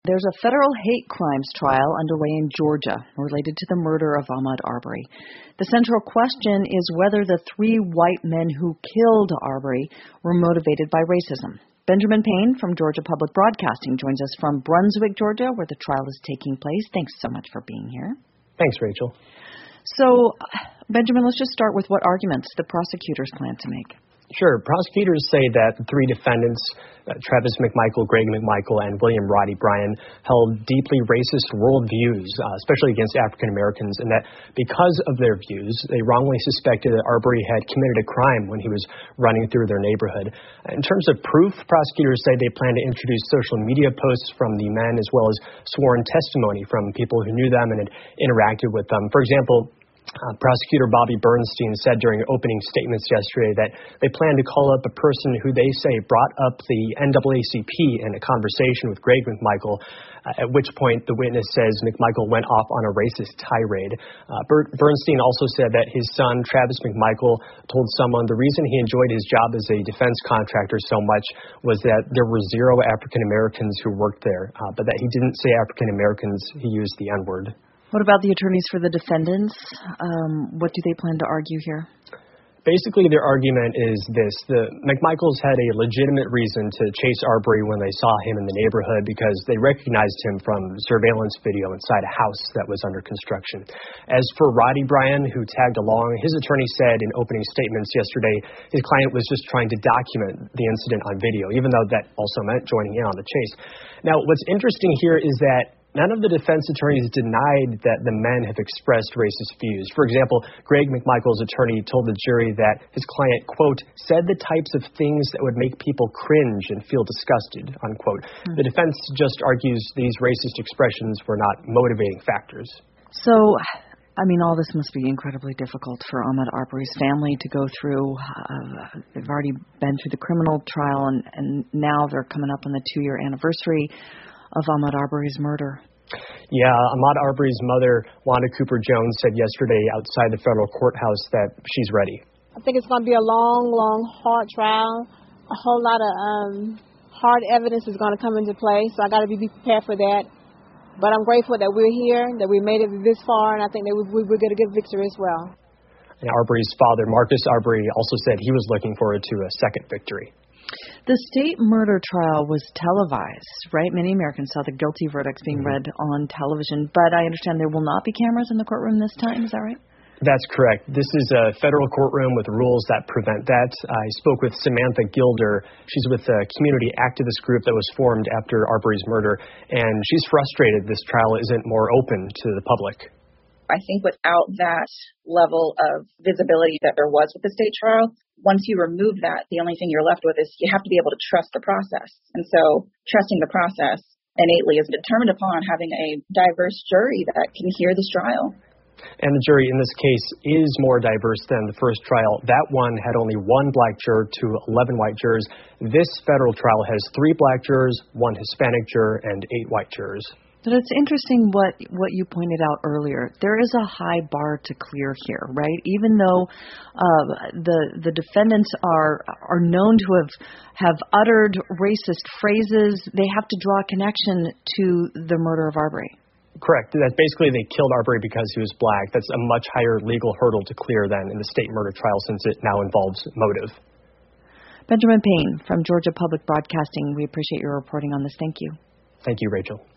There's a federal hate crimes trial underway in Georgia related to the murder of Ahmaud Arbery. The central question is whether the three white men who killed Arbery were motivated by racism. Benjamin Payne from Georgia Public Broadcasting joins us from Brunswick, Georgia, where the trial is taking place. Thanks so much for being here. Thanks, Rachel. So, Benjamin, let's just start with what arguments the prosecutors plan to make. Sure. Prosecutors say that the three defendants, Travis McMichael, Greg McMichael, and William Roddy Bryan, held deeply racist worldviews, especially against African Americans, and that because of their views, they wrongly suspected that Arbery had committed a crime when he was running through their neighborhood. In terms of proof, prosecutors say they plan to introduce social media posts from the men as well as sworn testimony from people who knew them and had interacted with them. For example, Prosecutor Bobby Bernstein said during opening statements yesterday that they plan to call up a person who they say brought up the NAACP in a conversation with Greg McMichael, at which point the witness says McMichael went off on a racist tirade. Bernstein also said that his son, Travis McMichael, told someone the reason he enjoyed his job as a defense contractor so much was that there were zero African Americans who worked there, but that he didn't say African Americans, he used the N-word. What about the attorneys for the defendants? What do they plan to argue here? Basically, their argument is this. The McMichaels had a legitimate reason to chase Arbery when they saw him in the neighborhood because they recognized him from surveillance video inside a house that was under construction. As for Roddy Bryan, who tagged along, his attorney said in opening statements yesterday his client was just trying to document the incident on video, even though that also meant joining in on the chase. Now, what's interesting here is that none of the defense attorneys denied that the men have expressed racist views. For example, Greg McMichael's attorney told the jury that his client, quote, said the types of things that would make people cringe and feel disgusted, unquote. The defense just argues these racist expressions were not motivating factors. So, I mean, all this must be incredibly difficult for Ahmaud Arbery's family to go through. They've already been through the criminal trial, and now they're coming up on the 2-year anniversary of Ahmaud Arbery's murder. Yeah, Ahmaud Arbery's mother, Wanda Cooper Jones, said yesterday outside the federal courthouse that she's ready. I think it's going to be a long, hard trial. A whole lot of hard evidence is going to come into play, so I got to be prepared for that. But I'm grateful that we're here, that we made it this far, and I think that we're going to get victory as well. And Arbery's father, Marcus Arbery, also said he was looking forward to a second victory. The state murder trial was televised, right? Many Americans saw the guilty verdicts being read on television, but I understand there will not be cameras in the courtroom this time. Is that right? That's correct. This is a federal courtroom with rules that prevent that. I spoke with Samantha Gilder. She's with a community activist group that was formed after Arbery's murder, and she's frustrated this trial isn't more open to the public. I think without that level of visibility that there was with the state trial, once you remove that, the only thing you're left with is you have to be able to trust the process. And so trusting the process innately is determined upon having a diverse jury that can hear this trial. And the jury in this case is more diverse than the first trial. That one had only 1 black juror to 11 white jurors. This federal trial has 3 black jurors, 1 Hispanic juror, and 8 white jurors. But it's interesting what you pointed out earlier. There is a high bar to clear here, right? Even though the defendants are known to have uttered racist phrases, they have to draw a connection to the murder of Arbery. Correct. That basically they killed Arbery because he was black. That's a much higher legal hurdle to clear than in the state murder trial since it now involves motive. Benjamin Payne from Georgia Public Broadcasting, we appreciate your reporting on this. Thank you. Thank you, Rachel.